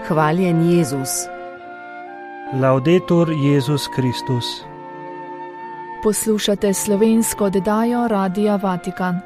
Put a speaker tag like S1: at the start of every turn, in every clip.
S1: Hvaljen Jezus.
S2: Laudetur Jezus Kristus.
S3: Poslušate slovensko oddajo Radia Vatikan.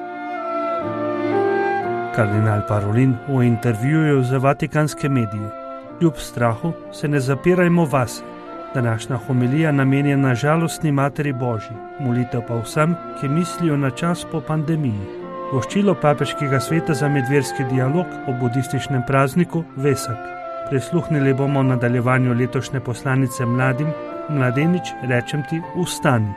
S2: Kardinal Parolin v intervjuju za vatikanske medije. Kljub strahu se ne zapirajmo vase. Današnja homilija namenjena žalostni Materi Božji, molitev pa vsem, ki mislijo na čas po pandemiji. Voščilo papeškega sveta za medverski dialog o budističnem prazniku Vesak. Prisluhnili bomo nadaljevanju letošnje poslanice mladim: Mladenič, rečem ti, vstani.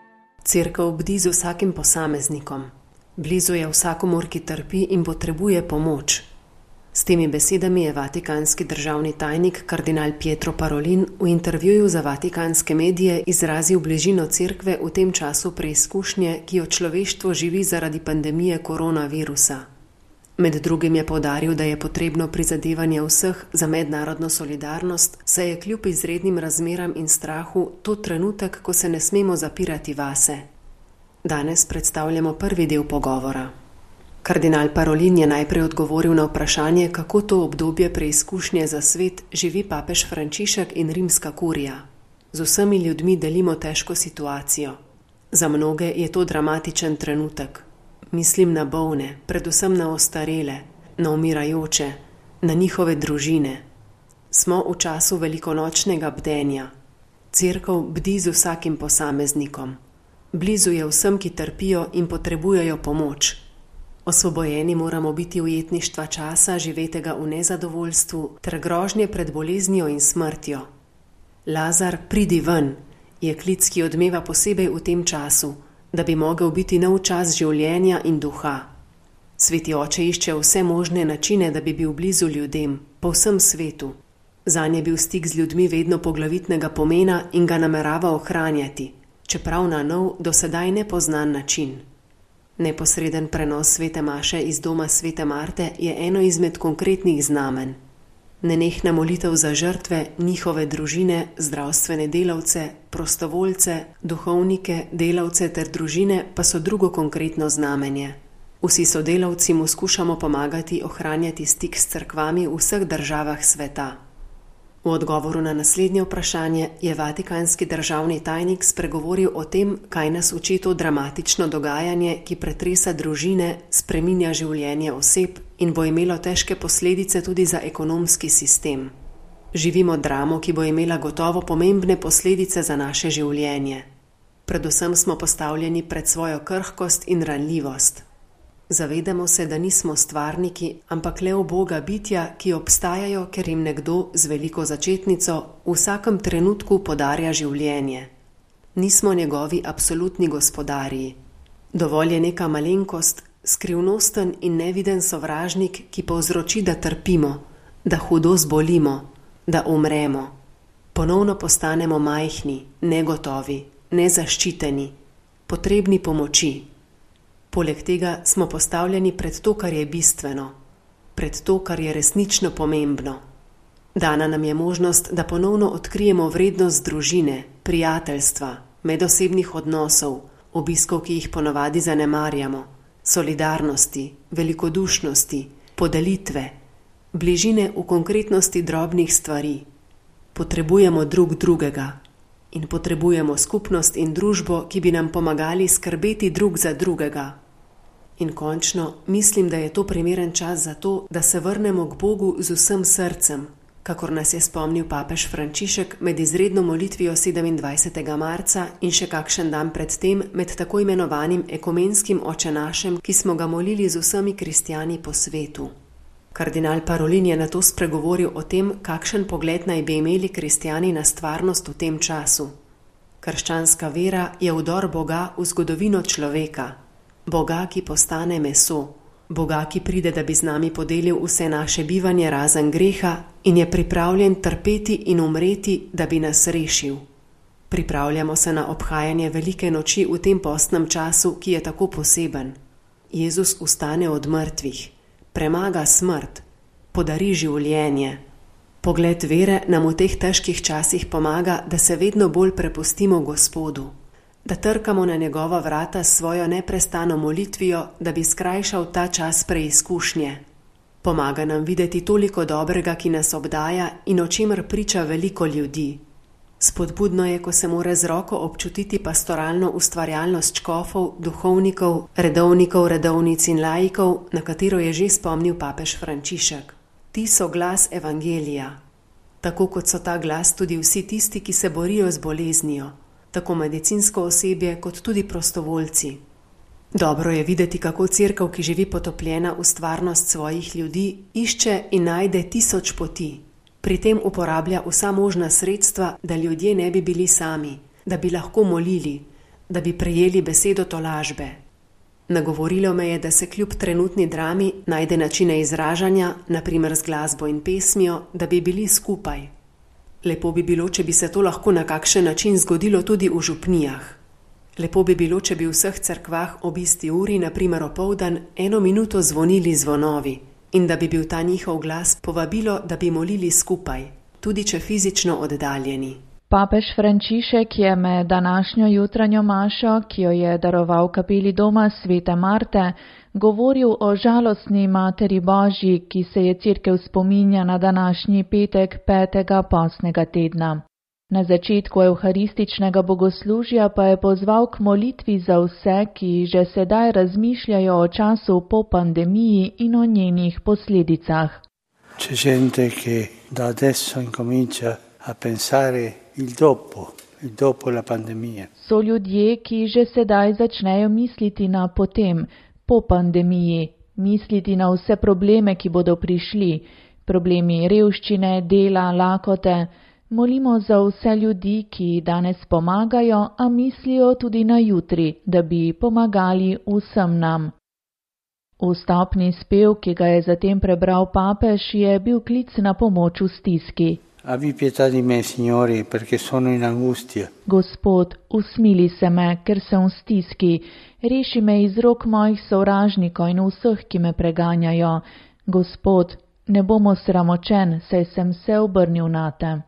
S4: Cerkev bdi z vsakim posameznikom. Blizu je vsakomur, ki trpi in potrebuje pomoč. S temi besedami je vatikanski državni tajnik kardinal Pietro Parolin v intervjuju za vatikanske medije izrazil bližino cerkve v tem času preizkušnje, ki jo človeštvo živi zaradi pandemije koronavirusa. Med drugim je poudaril, da je potrebno prizadevanje vseh za mednarodno solidarnost, saj je kljub izrednim razmeram in strahu to trenutek, ko se ne smemo zapirati vase. Danes predstavljamo prvi del pogovora. Kardinal Parolin je najprej odgovoril na vprašanje, kako to obdobje preizkušnje za svet živi papež Frančišek in rimska kurija. Z vsemi ljudmi delimo težko situacijo. Za mnoge je to dramatičen trenutek. Mislim na bolne, predvsem na ostarele, na umirajoče, na njihove družine. Smo v času velikonočnega bdenja. Cerkev bdi z vsakim posameznikom. Blizu je vsem, ki trpijo in potrebujejo pomoč. Osvobojeni moramo biti ujetništva časa, živetega v nezadovoljstvu, ter grožnje pred boleznijo in smrtjo. Lazar, pridi ven, je klic, ki odmeva posebej v tem času, da bi mogel biti nov čas življenja in duha. Sveti oče išče vse možne načine, da bi bil blizu ljudem, po vsem svetu. Zanj je bil stik z ljudmi vedno poglavitnega pomena in ga namerava ohranjati, čeprav na nov, do sedaj nepoznan način. Neposreden prenos svete maše iz doma svete Marte je eno izmed konkretnih znamen. Nenehna molitev za žrtve, njihove družine, zdravstvene delavce, prostovoljce, duhovnike, delavce ter družine pa so drugo konkretno znamenje. Vsi sodelavci mu skušamo pomagati ohranjati stik s cerkvami v vseh državah sveta. V odgovoru na naslednje vprašanje je vatikanski državni tajnik spregovoril o tem, kaj nas uči to dramatično dogajanje, ki pretresa družine, spreminja življenje oseb in bo imelo težke posledice tudi za ekonomski sistem. Živimo dramo, ki bo imela gotovo pomembne posledice za naše življenje. Predvsem smo postavljeni pred svojo krhkost in ranljivost. Zavedamo se, da nismo stvarniki, ampak le uboga bitja, ki obstajajo, ker jim nekdo z veliko začetnico v vsakem trenutku podarja življenje. Nismo njegovi absolutni gospodarji. Dovolj je neka malenkost, skrivnosten in neviden sovražnik, ki povzroči, da trpimo, da hudo zbolimo, da umremo. Ponovno postanemo majhni, negotovi, nezaščiteni, potrebni pomoči. Poleg tega smo postavljeni pred to, kar je bistveno, pred to, kar je resnično pomembno. Dana nam je možnost, da ponovno odkrijemo vrednost družine, prijateljstva, medosebnih odnosov, obiskov, ki jih ponavadi zanemarjamo, solidarnosti, velikodušnosti, podelitve, bližine v konkretnosti drobnih stvari. Potrebujemo drug drugega in potrebujemo skupnost in družbo, ki bi nam pomagali skrbeti drug za drugega. In končno, mislim, da je to primeren čas za to, da se vrnemo k Bogu z vsem srcem, kakor nas je spomnil papež Frančišek med izredno molitvijo 27. marca in še kakšen dan predtem med tako imenovanim ekumenskim očenašem, ki smo ga molili z vsemi kristjani po svetu. Kardinal Parolin je nato spregovoril o tem, kakšen pogled naj bi imeli kristjani na stvarnost v tem času. Krščanska vera je vdor Boga v zgodovino človeka. Boga, ki postane meso. Boga, ki pride, da bi z nami podelil vse naše bivanje razen greha in je pripravljen trpeti in umreti, da bi nas rešil. Pripravljamo se na obhajanje velike noči v tem postnem času, ki je tako poseben. Jezus vstane od mrtvih. Premaga smrt, podari življenje. Pogled vere nam v teh težkih časih pomaga, da se vedno bolj prepustimo Gospodu, da trkamo na njegova vrata s svojo neprestano molitvijo, da bi skrajšal ta čas preizkušnje. Pomaga nam videti toliko dobrega, ki nas obdaja in o čemer priča veliko ljudi. Spodbudno je, ko se more z roko občutiti pastoralno ustvarjalnost škofov, duhovnikov, redovnikov, redovnic in laikov, na katero je že spomnil papež Frančišek. Ti so glas evangelija. Tako kot so ta glas tudi vsi tisti, ki se borijo z boleznijo, tako medicinsko osebje kot tudi prostovoljci. Dobro je videti, kako cerkev, ki živi potopljena v stvarnost svojih ljudi, išče in najde 1000 poti. Pri tem uporablja vsa možna sredstva, da ljudje ne bi bili sami, da bi lahko molili, da bi prejeli besedo tolažbe. Nagovorilo me je, da se kljub trenutni drami najde načine izražanja, naprimer z glasbo in pesmijo, da bi bili skupaj. Lepo bi bilo, če bi se to lahko na kakšen način zgodilo tudi v župnijah. Lepo bi bilo, če bi v vseh cerkvah ob isti uri, naprimer opoldan, 1 minuto zvonili zvonovi in da bi bil ta njihov glas povabilo, da bi molili skupaj, tudi če fizično oddaljeni.
S3: Papež Frančišek je med današnjo jutranjo mašo, ki jo je daroval kapeli doma Svete Marte, govoril o žalostni Materi Božji, ki se je cerkev spominja na današnji petek 5. postnega tedna. Na začetku evharističnega bogoslužja pa je pozval k molitvi za vse, ki že sedaj razmišljajo o času po pandemiji in o njenih posledicah.
S1: C'è gente che da adesso incomincia a pensare il dopo la pandemia.
S3: So ljudje, ki že sedaj začnejo misliti na potem, po pandemiji, misliti na vse probleme, ki bodo prišli, problemi revščine, dela, lakote. Molimo za vse ljudi, ki danes pomagajo, a mislijo tudi na jutri, da bi pomagali vsem nam. Vstopni spev, ki ga je zatem prebral papež, je bil klic na pomoč v stiski.
S1: Abbi pietà di me, Signore, perché sono in angustia.
S3: Gospod, usmili se me, ker sem v stiski, reši me iz rok mojih sovražnikov in vseh, ki me preganjajo. Gospod, ne bom osramočen, saj sem se obrnil nate.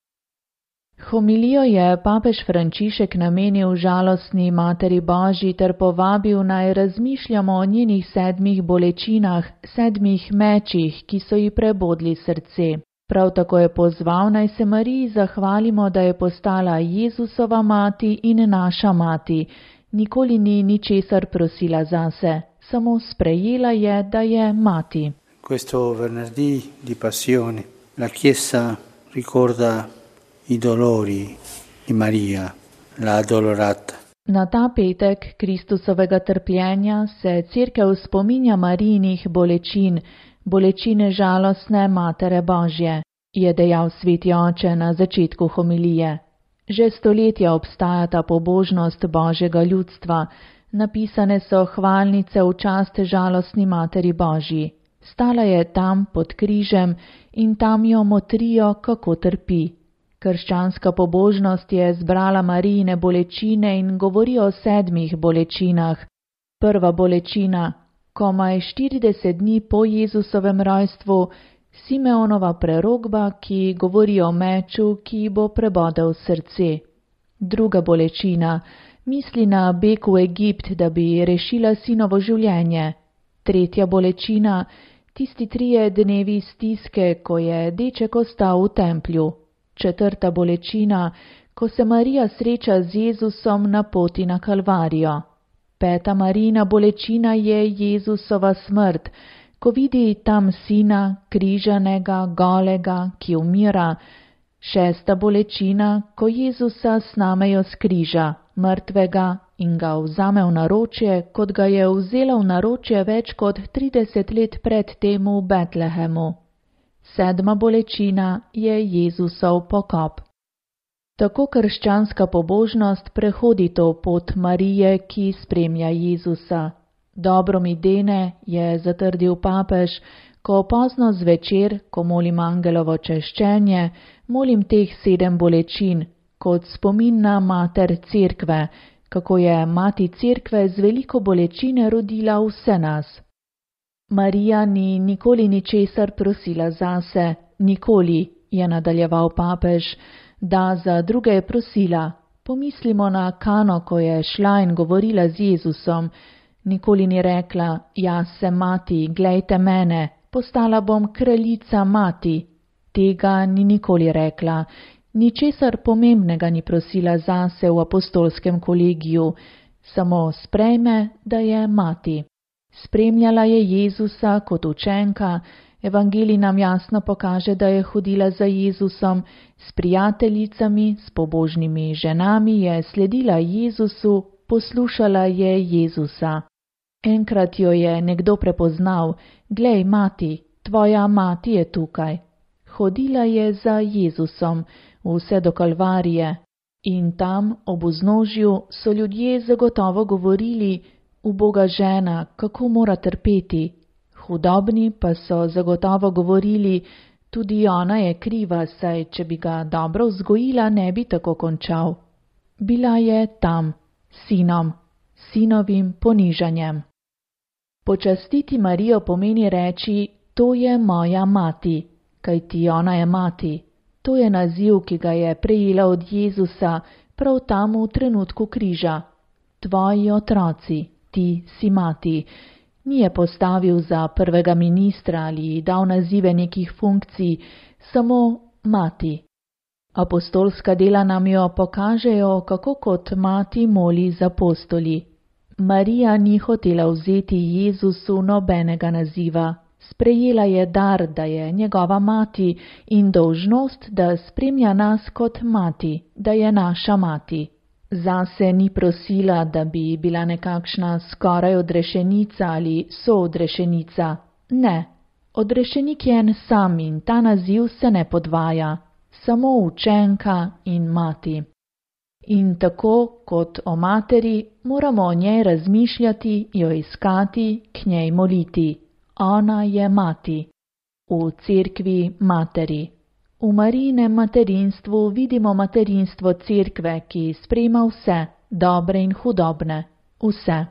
S3: Homilijo je papež Frančišek namenil žalostni Materi Božji ter povabil naj razmišljamo o njenih 7 bolečinah, 7 mečih, ki so ji prebodli srce. Prav tako je pozval naj se Mariji zahvalimo, da je postala Jezusova mati in naša mati. Nikoli ni ničesar prosila zase, samo sprejela je, da je mati.
S1: Questo venerdì di passione la Chiesa ricorda i dolori di Maria, la addolorata.
S3: Na ta petek Kristusovega trpljenja se cerkev spominja Marijinih bolečin, bolečine žalostne Matere Božje, je dejal sveti oče na začetku homilije. Že stoletja obstaja ta pobožnost Božjega ljudstva, napisane so hvalnice v čast žalostni Materi Božji. Stala je tam pod križem in tam jo motrijo, kako trpi. Krščanska pobožnost je zbrala Marijine bolečine in govori o 7 bolečinah. Prva bolečina, komaj 40 dni po Jezusovem rojstvu, Simeonova prerokba, ki govori o meču, ki bo prebodel srce. Druga bolečina, misli na beg v Egipt, da bi rešila sinovo življenje. Tretja bolečina, tisti 3 dnevi stiske, ko je deček ostal v templju. Četrta bolečina, ko se Marija sreča z Jezusom na poti na Kalvarijo. 5. Marijina bolečina je Jezusova smrt, ko vidi tam sina, križanega, golega, ki umira. 6. bolečina, ko Jezusa snamejo s križa, mrtvega, in ga vzame v naročje, kot ga je vzela v naročje več kot 30 let pred tem v Betlehemu. 7. bolečina je Jezusov pokop. Tako krščanska pobožnost prehodi to pot Marije, ki spremlja Jezusa. Dobro mi dene, je zatrdil papež, ko pozno zvečer, ko molim angelovo češčenje, molim teh 7 bolečin, kot spomin na mater cerkve, kako je mati cerkve z veliko bolečine rodila vse nas. Marija ni nikoli ničesar prosila zase, nikoli, je nadaljeval papež, da za druge je prosila. Pomislimo na Kano, ko je šla in govorila z Jezusom. Nikoli ni rekla, jaz sem mati, glejte mene, postala bom kraljica mati. Tega ni nikoli rekla. Ničesar pomembnega ni prosila zase v apostolskem kolegiju, samo sprejme, da je mati. Spremljala je Jezusa kot učenka, evangelij nam jasno pokaže, da je hodila za Jezusom, s prijateljicami, s pobožnimi ženami je sledila Jezusu, poslušala je Jezusa. Enkrat jo je nekdo prepoznal, glej mati, tvoja mati je tukaj. Hodila je za Jezusom, vse do Kalvarije, in tam ob vznožju so ljudje zagotovo govorili, uboga žena, kako mora trpeti. Hudobni pa so zagotovo govorili, tudi ona je kriva, saj če bi ga dobro vzgojila, ne bi tako končal. Bila je tam, sinom, sinovim ponižanjem. Počastiti Marijo pomeni reči, to je moja mati, kajti ona je mati. To je naziv, ki ga je prejela od Jezusa prav tam v trenutku križa. Tvoji otroci, ti si mati. Ni je postavil za prvega ministra ali dal nazive nekih funkcij, samo mati. Apostolska dela nam jo pokažejo, kako kot mati moli z apostoli. Marija ni hotela vzeti Jezusu nobenega naziva. Sprejela je dar, da je njegova mati in dolžnost, da spremlja nas kot mati, da je naša mati. Zase ni prosila, da bi bila nekakšna skoraj odrešenica ali soodrešenica. Ne, odrešenik je en sam in ta naziv se ne podvaja, samo učenka in mati. In tako kot o materi moramo o njej razmišljati, jo iskati, k njej moliti. Ona je mati. V cerkvi materi. V Marijinem materinstvu vidimo materinstvo cerkve, ki sprejema vse, dobre in hudobne, vse.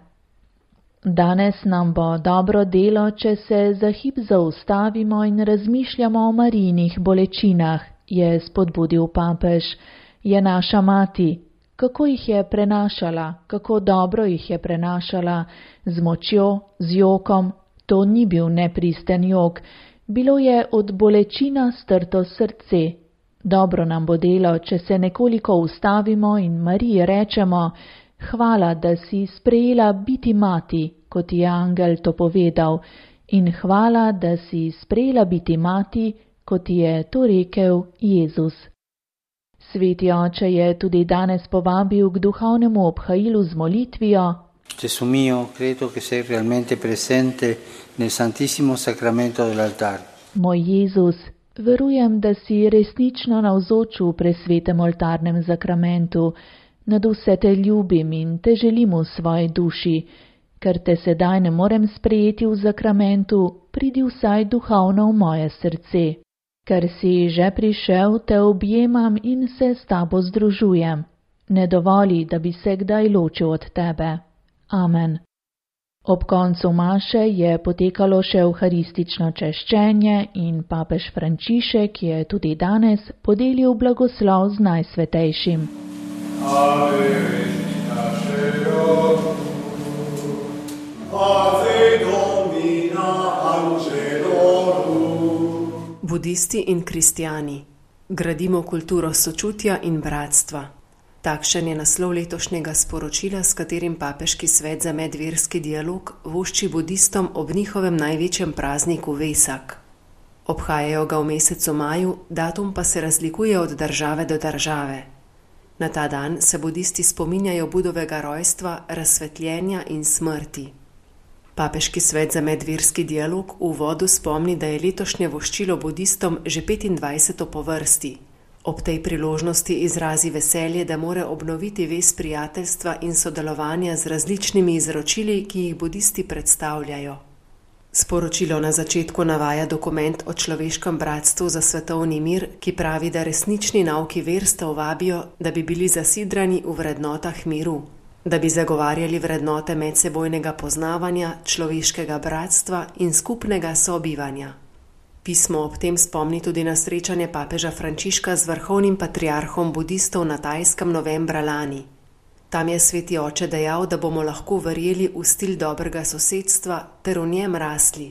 S3: Danes nam bo dobro delo, če se za hip zaustavimo in razmišljamo o Marijinih bolečinah, je spodbudil papež. Je naša mati. Kako jih je prenašala, kako dobro jih je prenašala, z močjo, z jokom. To ni bil nepristen jok, bilo je od bolečina strto srce. Dobro nam bo delo, če se nekoliko ustavimo in Mariji rečemo, hvala, da si sprejela biti mati, kot je angel to povedal, in hvala, da si sprejela biti mati, kot je to rekel Jezus. Sveti oče je tudi danes povabil k duhovnemu obhajilu z molitvijo.
S1: Gesù mio, credo che sei realmente presente nel Santissimo Sacramento dell'altar.
S3: Moj Jezus, verujem, da si resnično navzoč v presvetem oltarnem zakramentu. Nad vse te ljubim in te želim v svoji duši. Ker te sedaj ne morem sprejeti v zakramentu, pridi vsaj duhovno v moje srce. Ker si že prišel, te objemam in se s tabo združujem. Ne dovoli, da bi se kdaj ločil od tebe. Amen. Ob koncu maše je potekalo še euharistično češčenje in papež Frančišek je tudi danes podelil blagoslov z Najsvetejšim. Ave Regina Ave Domina Angelorum.
S4: Budisti in kristijani, gradimo kulturo sočutja in bratstva. Takšen je naslov letošnjega sporočila, s katerim Papeški svet za medverski dialog vošči budistom ob njihovem največjem prazniku Vesak. Obhajajo ga v mesecu maju, datum pa se razlikuje od države do države. Na ta dan se budisti spominjajo Budovega rojstva, razsvetljenja in smrti. Papeški svet za medverski dialog v uvodu spomni, da je letošnje voščilo budistom že 25. po vrsti. Ob tej priložnosti izrazi veselje, da more obnoviti vez prijateljstva in sodelovanja z različnimi izročili, ki jih budisti predstavljajo. Sporočilo na začetku navaja dokument o človeškem bratstvu za svetovni mir, ki pravi, da resnični nauki verstev vabijo, da bi bili zasidrani v vrednotah miru, da bi zagovarjali vrednote medsebojnega poznavanja, človeškega bratstva in skupnega sobivanja. Pismo ob tem spomni tudi na srečanje papeža Frančiška z vrhovnim patriarhom budistov na Tajskem novembra lani. Tam je sveti oče dejal, da bomo lahko verjeli v stil dobrega sosedstva ter v njem rasli.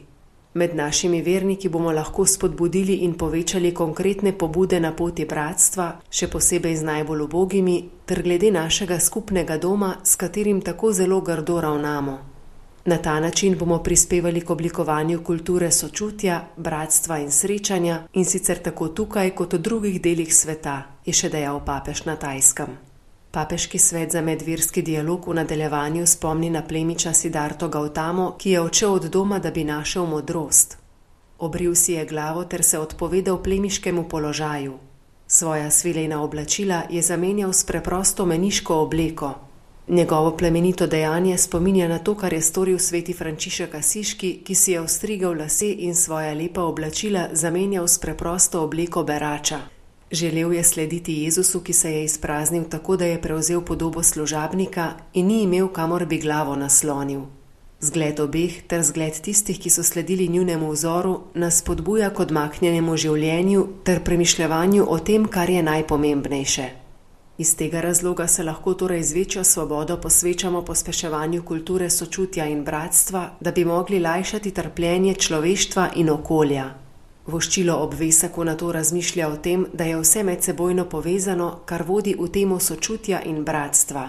S4: Med našimi verniki bomo lahko spodbudili in povečali konkretne pobude na poti bratstva, še posebej z najbolj ubogimi, ter glede našega skupnega doma, s katerim tako zelo grdo ravnamo. Na ta način bomo prispevali k oblikovanju kulture sočutja, bratstva in srečanja, in sicer tako tukaj kot v drugih delih sveta, je še dejal papež na Tajskem. Papeški svet za medverski dialog v nadaljevanju spomni na plemiča Siddharto Gautamo, ki je odšel od doma, da bi našel modrost. Obril si je glavo ter se odpovedal plemiškemu položaju. Svoja svilena oblačila je zamenjal s preprosto meniško obleko. Njegovo plemenito dejanje spominja na to, kar je storil sveti Frančišek Asiški, ki si je ostrigal lase in svoja lepa oblačila zamenjal s preprosto obleko berača. Želel je slediti Jezusu, ki se je izpraznil tako, da je prevzel podobo služabnika in ni imel, kamor bi glavo naslonil. Zgled obeh ter zgled tistih, ki so sledili njunemu vzoru, nas spodbuja k odmaknjenemu življenju ter premišljevanju o tem, kar je najpomembnejše. Iz tega razloga se lahko torej z večjo svobodo posvečamo pospeševanju kulture sočutja in bratstva, da bi mogli lajšati trpljenje človeštva in okolja. Voščilo ob Vesaku na to razmišlja o tem, da je vse medsebojno povezano, kar vodi v temo sočutja in bratstva.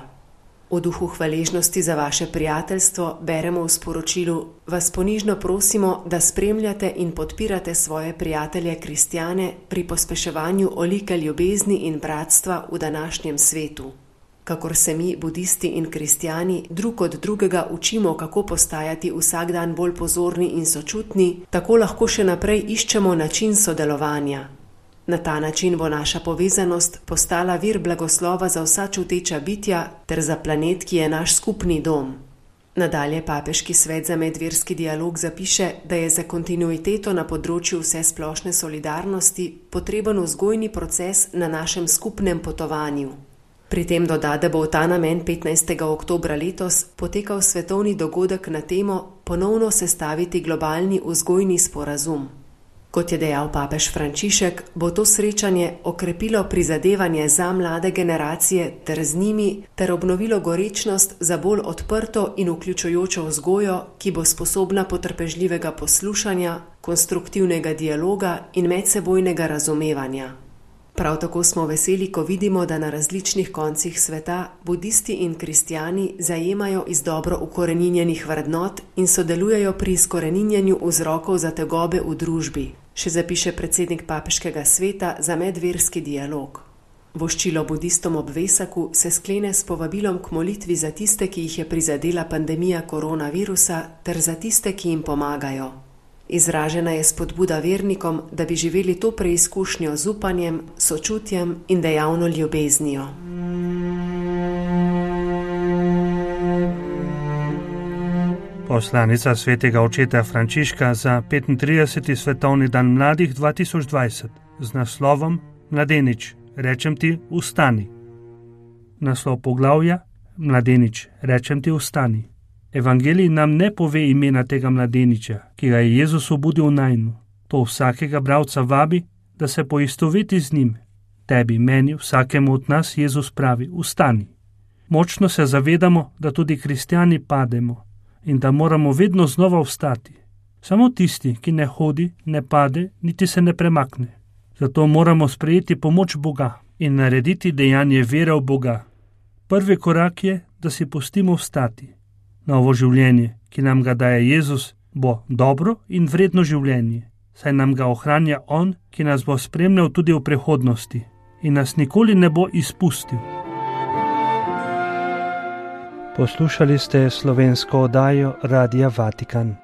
S4: V duhu hvaležnosti za vaše prijateljstvo beremo v sporočilu: vas ponižno prosimo, da spremljate in podpirate svoje prijatelje kristjane pri pospeševanju olike ljubezni in bratstva v današnjem svetu. Kakor se mi, budisti in kristjani, drug od drugega učimo, kako postajati vsak dan bolj pozorni in sočutni, tako lahko še naprej iščemo način sodelovanja. Na ta način bo naša povezanost postala vir blagoslova za vsa čuteča bitja ter za planet, ki je naš skupni dom. Nadalje papeški svet za medverski dialog zapiše, da je za kontinuiteto na področju vsesplošne solidarnosti potreben vzgojni proces na našem skupnem potovanju. Pri tem doda, da bo v ta namen 15. oktobra letos potekal svetovni dogodek na temo ponovno sestaviti globalni vzgojni sporazum. Kot je dejal papež Frančišek, bo to srečanje okrepilo prizadevanje za mlade generacije ter z njimi ter obnovilo gorečnost za bolj odprto in vključujočo vzgojo, ki bo sposobna potrpežljivega poslušanja, konstruktivnega dialoga in medsebojnega razumevanja. Prav tako smo veseli, ko vidimo, da na različnih koncih sveta budisti in kristjani zajemajo iz dobro ukoreninjenih vrednot in sodelujejo pri izkoreninjenju vzrokov za tegobe v družbi, še zapiše predsednik papeškega sveta za medverski dialog. Voščilo budistom ob Vesaku se sklene s povabilom k molitvi za tiste, ki jih je prizadela pandemija koronavirusa, ter za tiste, ki jim pomagajo. Izražena je spodbuda vernikom, da bi živeli to preizkušnjo z upanjem, sočutjem in dejavno ljubeznijo.
S2: Poslanica svetega očeta Frančiška za 35. svetovni dan mladih 2020 z naslovom Mladenič, rečem ti, vstani. Naslov poglavja: Mladenič, rečem ti, vstani. Evangelij nam ne pove imena tega mladeniča, ki ga je Jezus obudil najnu. To vsakega bralca vabi, da se poistoveti z njim. Tebi, meni, vsakemu od nas Jezus pravi: vstani. Močno se zavedamo, da tudi kristjani pademo in da moramo vedno znova vstati. Samo tisti, ki ne hodi, ne pade, niti se ne premakne. Zato moramo sprejeti pomoč Boga in narediti dejanje vere v Boga. Prvi korak je, da si pustimo vstati. Novo življenje, ki nam ga daje Jezus, bo dobro in vredno življenje, saj nam ga ohranja On, ki nas bo spremljal tudi v prihodnosti in nas nikoli ne bo izpustil.
S1: Poslušali ste slovensko oddajo Radia Vatikan.